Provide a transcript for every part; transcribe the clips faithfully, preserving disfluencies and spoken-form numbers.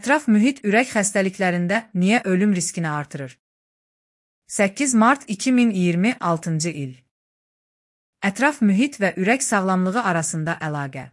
Ətraf mühit ürək xəstəliklərində niyə ölüm riskini artırır? səkkiz mart iki min iyirmi altıncı il. Ətraf mühit və ürək sağlamlığı arasında əlaqə.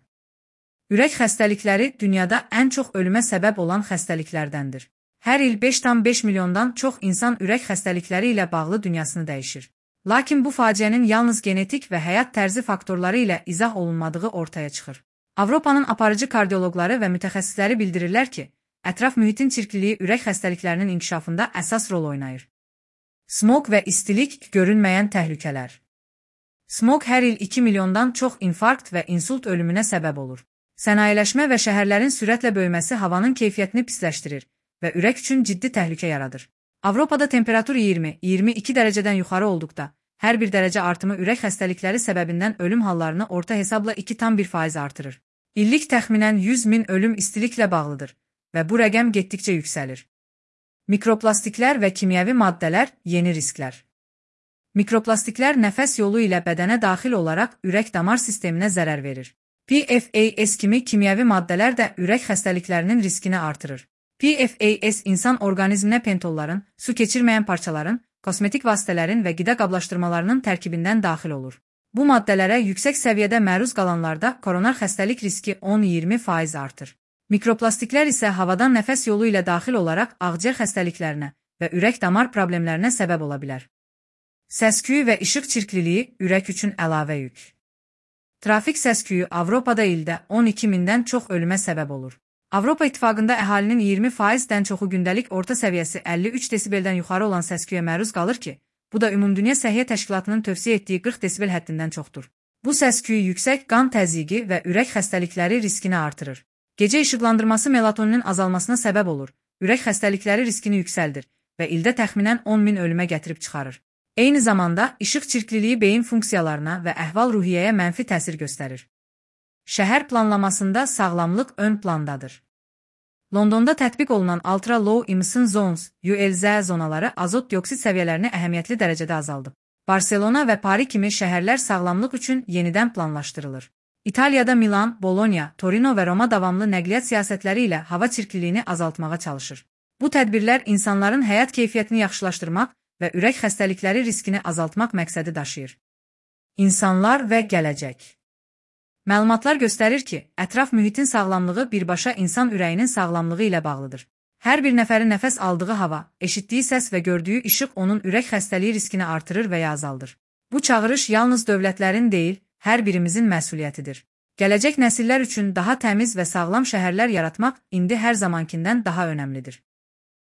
Ürək xəstəlikləri dünyada ən çox ölümə səbəb olan xəstəliklərdəndir. Hər il beş tam beş milyondan çox insan ürək xəstəlikləri ilə bağlı dünyasını dəyişir. Lakin bu faciənin yalnız genetik və həyat tərzi faktorları ilə izah olunmadığı ortaya çıxır. Avropanın aparıcı kardioloqları və mütəxəssisləri bildirirlər ki, ətraf mühitin çirkliliyi ürək xəstəliklərinin inkişafında əsas rol oynayır. Smoq və istilik görünməyən təhlükələr. Smoq hər il iki milyondan çox infarkt və insult ölümünə səbəb olur. Sənayeləşmə və şəhərlərin sürətlə böyüməsi havanın keyfiyyətini pisləşdirir və ürək üçün ciddi təhlükə yaradır. Avropada temperatur iyirmi iyirmi iki dərəcədən yuxarı olduqda, hər bir dərəcə artımı ürək xəstəlikləri səbəbindən ölüm hallarını orta hesabla iki tam bir faiz artırır. İllik təxminən yüz min ölüm istiliklə bağlıdır və bu rəqəm getdikcə yüksəlir. Mikroplastiklər və kimyəvi maddələr yeni risklər. Mikroplastiklər nəfəs yolu ilə bədənə daxil olaraq ürək-damar sisteminə zərər verir. P F A S kimi kimyəvi maddələr də ürək xəstəliklərinin riskini artırır. P F A S insan orqanizminə pentolların, su keçirməyən parçaların, kosmetik vasitələrin və qida qablaşdırmalarının tərkibindən daxil olur. Bu maddələrə yüksək səviyyədə məruz qalanlarda koronar xəstəlik riski on iyirmi faiz artır. Mikroplastiklər isə havadan nəfəs yolu ilə daxil olaraq ağciyər xəstəliklərinə və ürək-damar problemlərinə səbəb ola bilər. Səs-küyü və işıq çirkliliyi ürək üçün əlavə yük. Trafik səs-küyü Avropada ildə on iki mindən çox ölümə səbəb olur. Avropa İttifaqında əhalinin iyirmi faizdən çoxu gündəlik orta səviyyəsi əlli üç desibeldən yuxarı olan səs-küyə məruz qalır ki, bu da Ümumdünya Səhiyyə Təşkilatının tövsiyə etdiyi qırx desibel həddindən çoxdur. Bu səs-küyü yüksək qan təzyiqi və ürək xəstəlikləri riskini artırır. Gecə işıqlandırması melatoninin azalmasına səbəb olur, ürək xəstəlikləri riskini yüksəldir və ildə təxminən on min ölümə gətirib çıxarır. Eyni zamanda işıq çirkliliyi beyin funksiyalarına və əhval-ruhiyyəyə mənfi təsir göstərir. Şəhər planlamasında sağlamlıq ön plandadır. Londonda tətbiq olunan Ultra Low Emission Zones (U L Z) zonaları azot dioksid səviyyələrini əhəmiyyətli dərəcədə azaldıb. Barselona və Paris kimi şəhərlər sağlamlıq üçün yenidən planlaşdırılır. İtaliyada Milan, Bologna, Torino və Roma davamlı nəqliyyat siyasətləri ilə hava çirkliliyini azaltmağa çalışır. Bu tədbirlər insanların həyat keyfiyyətini yaxşılaşdırmaq və ürək xəstəlikləri riskini azaltmaq məqsədi daşıyır. İnsanlar və gələcək. Məlumatlar göstərir ki, ətraf mühitin sağlamlığı birbaşa insan ürəyinin sağlamlığı ilə bağlıdır. Hər bir nəfərin nəfəs aldığı hava, eşitdiyi səs və gördüyü işıq onun ürək xəstəliyi riskini artırır və ya azaldır. Bu çağırış yalnız dövlətlərin deyil, hər birimizin məsuliyyətidir. Gələcək nəsillər üçün daha təmiz və sağlam şəhərlər yaratmaq indi hər zamankindən daha önəmlidir.